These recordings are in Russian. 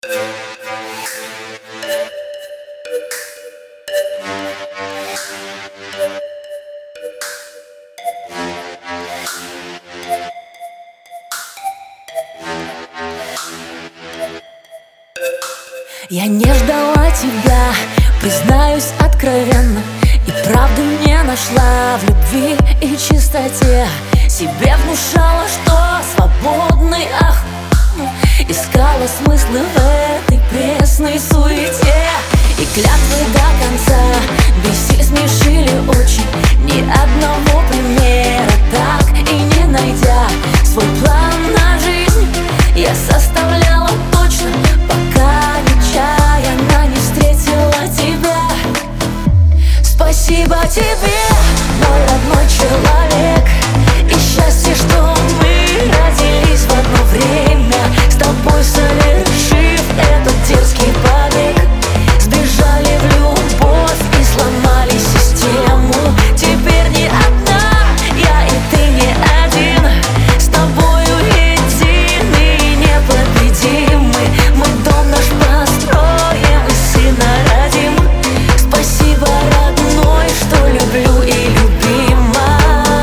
Я не ждала тебя, признаюсь откровенно, и правду не нашла в любви и чистоте. Себе внушала, что свободный, искала смыслы в этой пресной суете. И клятвы до конца бесили, смешили очень. Ни одного примера так и не найдя свой план на жизнь, я составляла точно, пока нечаянно не встретила тебя. Спасибо тебе, мой родной человек, и счастье, что мы родились в одно время, с тобой совершив этот дерзкий побег. Сбежали в любовь и сломали систему. Теперь не одна, я и ты не один, с тобою едины и непобедимы. Мы дом наш построим и сына родим. Спасибо, родной, что люблю и любима.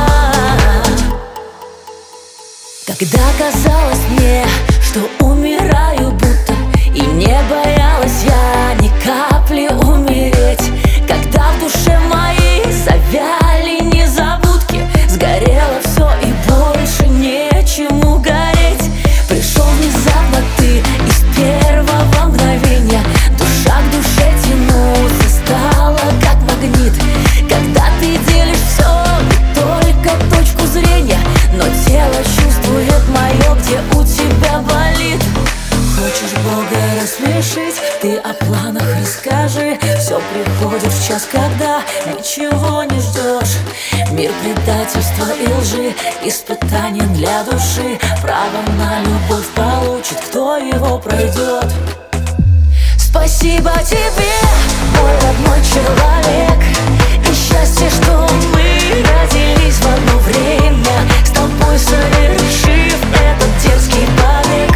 Когда казалось мне, что умираю будто, и не боялась я ни капли умереть, когда в душе моей завяли незабудки, сгорело все и больше нечему гореть. Пришел внезапно ты, и с первого мгновения душа к душе тянуться стала как магнит. Когда ты делишь все, не только точку зрения, но тело чувствует мое, где у тебя болит. Хочешь Бога рассмешить, ты о планах расскажи. Все приходит в час, когда ничего не ждешь. Мир предательства и лжи, испытание для души. Право на любовь получит, кто его пройдет. Спасибо тебе, мой родной человек, и счастье, что мы родились в одно время, с тобой совершив этот дерзкий побег.